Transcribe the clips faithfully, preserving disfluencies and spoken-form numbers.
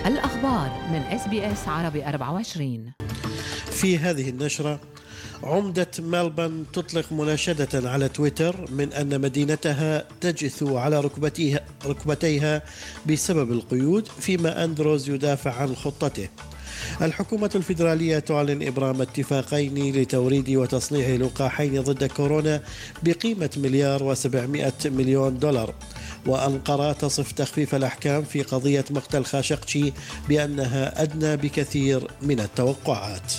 الأخبار من إس بي إس عربي أربعة وعشرين. في هذه النشرة: عمدة ملبورن تطلق مناشدة على تويتر من أن مدينتها تجثو على ركبتيها, ركبتيها بسبب القيود، فيما أندروز يدافع عن خطته. الحكومة الفيدرالية تعلن إبرام اتفاقين لتوريد وتصنيع لقاحين ضد كورونا بقيمة مليار وسبعمائة مليون دولار. وأنقرة تصف تخفيف الأحكام في قضية مقتل خاشقجي بأنها أدنى بكثير من التوقعات.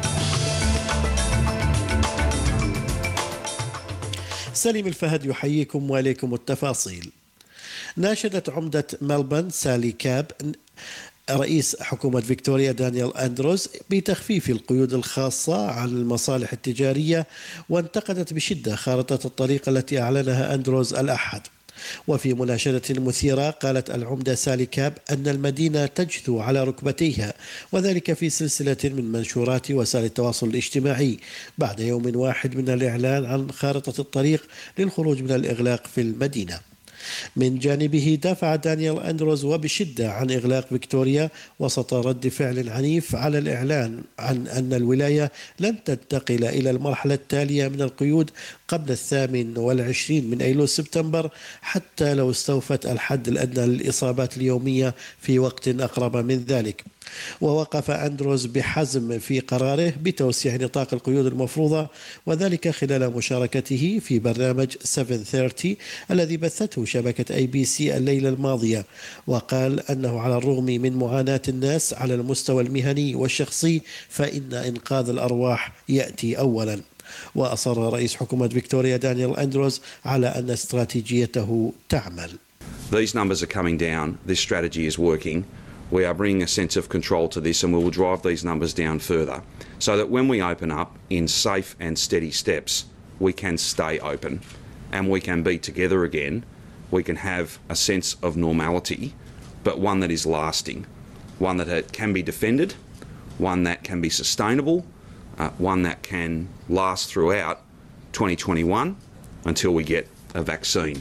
سليم الفهد يحييكم وإليكم التفاصيل. ناشدت عمدة ملبورن سالي كاب رئيس حكومة فيكتوريا دانيال أندروز بتخفيف القيود الخاصة عن المصالح التجارية، وانتقدت بشدة خارطة الطريق التي أعلنها أندروز الأحد. وفي مناشدة مثيرة قالت العمدة سالي كاب أن المدينة تجثو على ركبتيها، وذلك في سلسلة من منشورات وسائل التواصل الاجتماعي بعد يوم واحد من الإعلان عن خارطة الطريق للخروج من الإغلاق في المدينة. من جانبه دافع دانيال أندروز وبشدة عن إغلاق فيكتوريا وسط رد فعل عنيف على الإعلان عن أن الولاية لن تنتقل إلى المرحلة التالية من القيود قبل الثامن والعشرين من أيلول سبتمبر، حتى لو استوفت الحد الأدنى للإصابات اليومية في وقت أقرب من ذلك. ووقف أندروز بحزم في قراره بتوسيع نطاق القيود المفروضة، وذلك خلال مشاركته في برنامج سبعة وثلاثين الذي بثته شبكة أي بي سي الليلة الماضية. وقال أنه على الرغم من معاناة الناس على المستوى المهني والشخصي، فإن إنقاذ الأرواح يأتي أولا. وأصر رئيس حكومة فيكتوريا دانيال أندروز على أن استراتيجيته تعمل. These numbers are coming down. This strategy is working. We are bringing a sense of control to this, and we will drive these numbers down further so that when we open up in safe and steady steps, we can stay open and we can be together again. We can have a sense of normality, but one that is lasting, one that can be defended, one that can be sustainable, uh, one that can last throughout twenty twenty-one until we get a vaccine.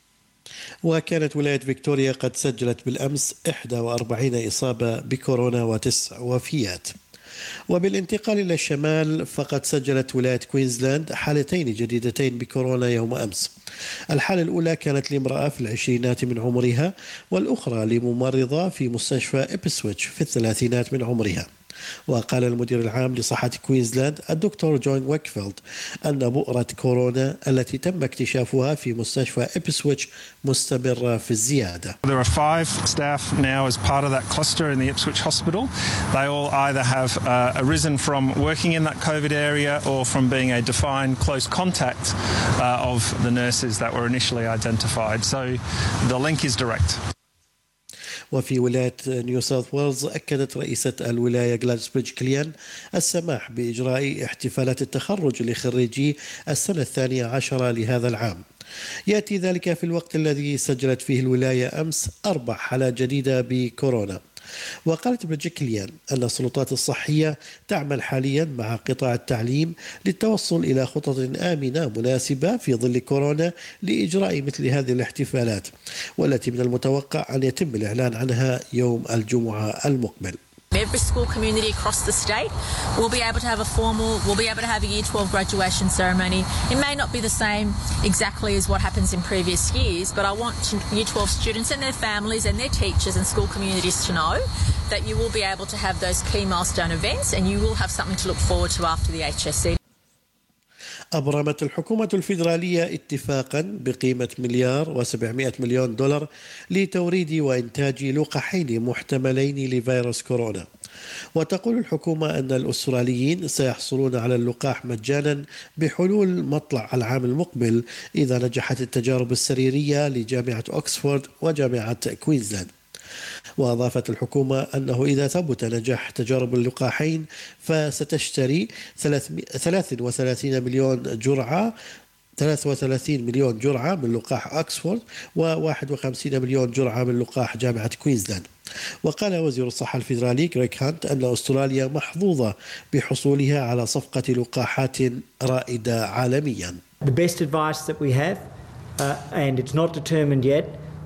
وكانت ولاية فيكتوريا قد سجلت بالأمس إحدى وأربعين إصابة بكورونا وتسع وفيات. وبالانتقال إلى الشمال، فقد سجلت ولاية كوينزلاند حالتين جديدتين بكورونا يوم أمس. الحالة الأولى كانت لامرأة في العشرينات من عمرها، والأخرى لممرضة في مستشفى إبسويتش في الثلاثينات من عمرها. وقال المدير العام لصحة كوينزلاند الدكتور جون ويكفيلد أن بؤرة كورونا التي تم اكتشافها في مستشفى إبسويتش مستمرة في الزيادة. There are five staff now as part of that cluster in the Ipswich Hospital. They all either have uh, arisen from working in that COVID area or from being a defined close contact uh, of the nurses that were initially identified. So the link is direct. وفي ولاية نيو ساوث ويلز أكدت رئيسة الولاية غلاديس بريجكليان السماح بإجراء احتفالات التخرج لخريجي السنة الثانية عشرة لهذا العام. يأتي ذلك في الوقت الذي سجلت فيه الولاية أمس أربع حالات جديدة بكورونا. وقالت بريجكليان أن السلطات الصحية تعمل حاليا مع قطاع التعليم للتوصل إلى خطط آمنة مناسبة في ظل كورونا لإجراء مثل هذه الاحتفالات، والتي من المتوقع أن يتم الإعلان عنها يوم الجمعة المقبل. Every school community across the state will be able to have a formal, will be able to have a Year twelve graduation ceremony. It may not be the same exactly as what happens in previous years, but I want Year twelve students and their families and their teachers and school communities to know that you will be able to have those key milestone events and you will have something to look forward to after the H S C. أبرمت الحكومة الفيدرالية اتفاقا بقيمة مليار وسبعمائة مليون دولار لتوريد وإنتاج لقاحين محتملين لفيروس كورونا. وتقول الحكومة أن الأستراليين سيحصلون على اللقاح مجانا بحلول مطلع العام المقبل إذا نجحت التجارب السريرية لجامعة أكسفورد وجامعة كوينزلاند. وأضافت الحكومة أنه إذا ثبت نجاح تجارب اللقاحين فستشتري ثلاثة وثلاثين مليون جرعة ثلاثة وثلاثين مليون جرعة من لقاح أكسفورد وواحد وخمسين مليون جرعة من لقاح جامعة كوينزلاند. وقال وزير الصحة الفيدرالي غريغ هانت أن أستراليا محظوظة بحصولها على صفقة لقاحات رائدة عالميا. The best advice that we have, uh, and it's not determined yet,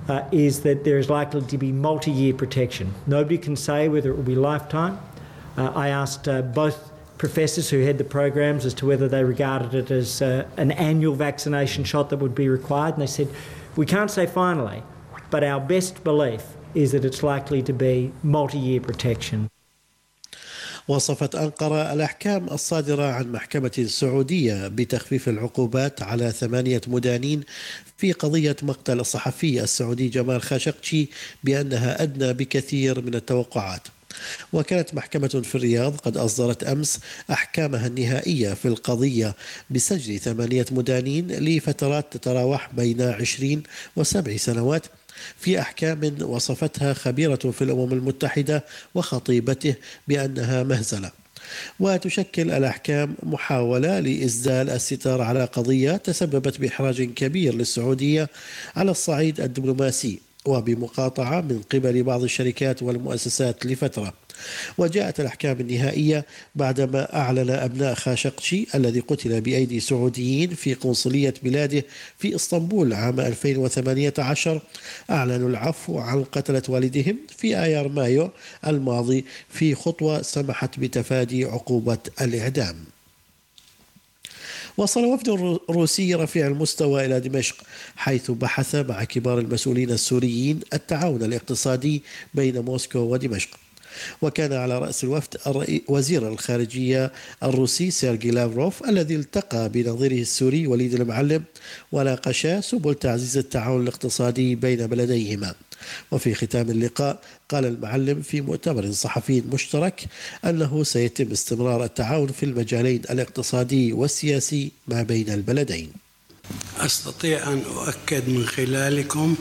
uh, is that there is likely to be multi-year protection. Nobody can say whether it will be lifetime. Uh, I asked uh, both professors who head the programs as to whether they regarded it as uh, an annual vaccination shot that would be required, and they said, we can't say finally, but our best belief is that it's likely to be multi-year protection. وصفت أنقرة الأحكام الصادرة عن محكمة سعودية بتخفيف العقوبات على ثمانية مدانين في قضية مقتل الصحفي السعودي جمال خاشقجي بأنها أدنى بكثير من التوقعات. وكانت محكمة في الرياض قد أصدرت أمس أحكامها النهائية في القضية بسجل ثمانية مدانين لفترات تتراوح بين عشرين وسبع سنوات في أحكام وصفتها خبيرة في الأمم المتحدة وخطيبته بأنها مهزلة. وتشكل الأحكام محاولة لإسدال الستار على قضية تسببت بإحراج كبير للسعودية على الصعيد الدبلوماسي وبمقاطعة من قبل بعض الشركات والمؤسسات لفترة. وجاءت الأحكام النهائية بعدما أعلن أبناء خاشقجي الذي قتل بأيدي سعوديين في قنصلية بلاده في إسطنبول عام ألفين وثمانية عشر أعلنوا العفو عن قتلة والدهم في آيار مايو الماضي في خطوة سمحت بتفادي عقوبة الإعدام. وصل وفد روسي رفيع المستوى إلى دمشق حيث بحث مع كبار المسؤولين السوريين التعاون الاقتصادي بين موسكو ودمشق. وكان على رأس الوفد وزير الخارجية الروسي سيرجي لافروف الذي التقى بنظيره السوري وليد المعلم وناقشا سبل تعزيز التعاون الاقتصادي بين بلديهما. وفي ختام اللقاء قال المعلم في مؤتمر صحفي مشترك أنه سيتم استمرار التعاون في المجالين الاقتصادي والسياسي ما بين البلدين. أستطيع أن أؤكد من خلالكم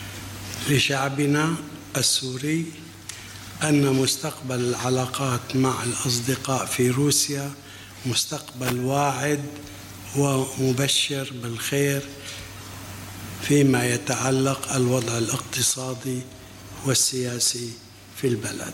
لشعبنا السوري أن مستقبل العلاقات مع الأصدقاء في روسيا مستقبل واعد ومبشر بالخير فيما يتعلق الوضع الاقتصادي والسياسي في البلد.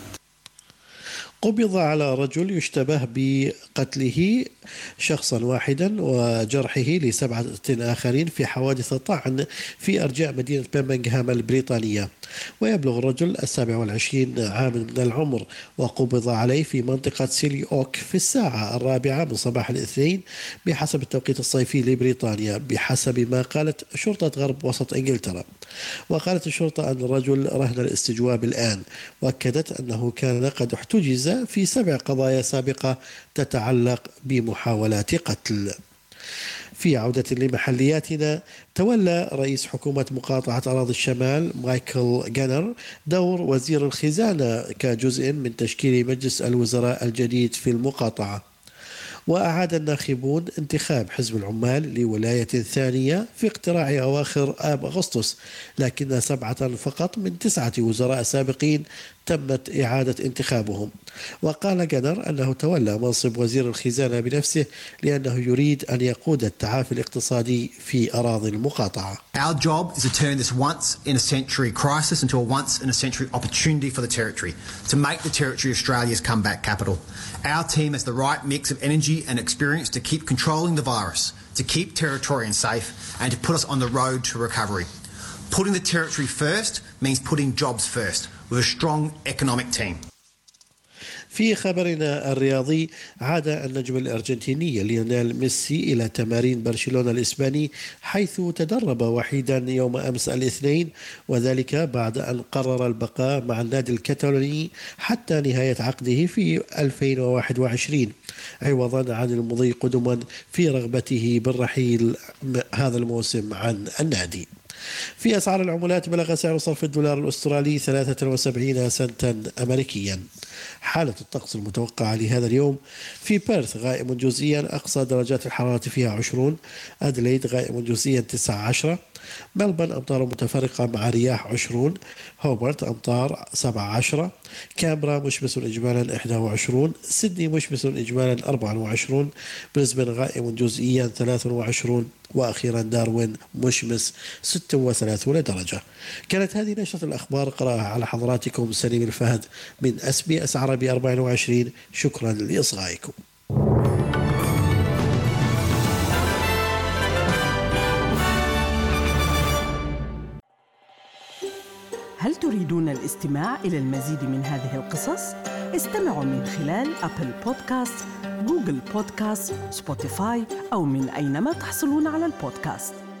قبض على رجل يشتبه بقتله شخصا واحدا وجرحه لسبعة آخرين في حوادث طعن في أرجاء مدينة برمنغهام البريطانية. ويبلغ الرجل السابع والعشرين عاما من العمر وقبض عليه في منطقة سيلي أوك في الساعة الرابعة من صباح الاثنين بحسب التوقيت الصيفي لبريطانيا بحسب ما قالت شرطة غرب وسط إنجلترا. وقالت الشرطة أن الرجل رهن الاستجواب الآن، وأكدت أنه كان قد احتجز في سبع قضايا سابقة تتعلق بمحاولات قتل. في عودة لمحلياتنا، تولى رئيس حكومة مقاطعة أراضي الشمال مايكل غانر دور وزير الخزانة كجزء من تشكيل مجلس الوزراء الجديد في المقاطعة. وأعاد الناخبون انتخاب حزب العمال لولاية ثانية في اقتراع أواخر آب أغسطس، لكن سبعة فقط من تسعة وزراء سابقين تمت إعادة انتخابهم. وقال غانر أنه تولى منصب وزير الخزانة بنفسه لأنه يريد أن يقود التعافي الاقتصادي في أراضي المقاطعة. Our job is to turn this once in a century crisis into a once in a century opportunity for the Territory, to make the Territory Australia's comeback capital. Our team has the right mix of energy and experience to keep controlling the virus, to keep Territorians safe and to put us on the road to recovery. Putting the Territory first means putting jobs first with a strong economic team. في خبرنا الرياضي، عاد النجم الأرجنتيني ليونيل ميسي إلى تمارين برشلونة الإسباني حيث تدرب وحيدا يوم أمس الاثنين، وذلك بعد أن قرر البقاء مع النادي الكتالوني حتى نهاية عقده في ألفين وواحد وعشرين عوضا عن المضي قدما في رغبته بالرحيل هذا الموسم عن النادي. في أسعار العملات، بلغ سعر صرف الدولار الأسترالي ثلاثة وسبعين سنتا أمريكيا. حالة الطقس المتوقعة لهذا اليوم: في بيرث غائم جزئيا أقصى درجات الحرارة فيها عشرون، أدليد غائم جزئيا تسعة عشر، ملبن أمطار متفرقة مع رياح عشرون، هوبرت أمطار سبعة عشر، كامبرا مشمس إجمالا إحدى وعشرون، سيدني مشمس إجمالا أربعة وعشرون، بريسبن غائم جزئيا ثلاثة وعشرون، وأخيرا داروين مشمس ستة وثلاثين درجة. كانت هذه نشرة الأخبار، قرأها على حضراتكم سليم الفهد من أس بي أس عربي أربعة وعشرين. شكرا لإصغائكم. للاستماع إلى المزيد من هذه القصص استمعوا من خلال أبل بودكاست، جوجل بودكاست، سبوتيفاي أو من أينما تحصلون على البودكاست.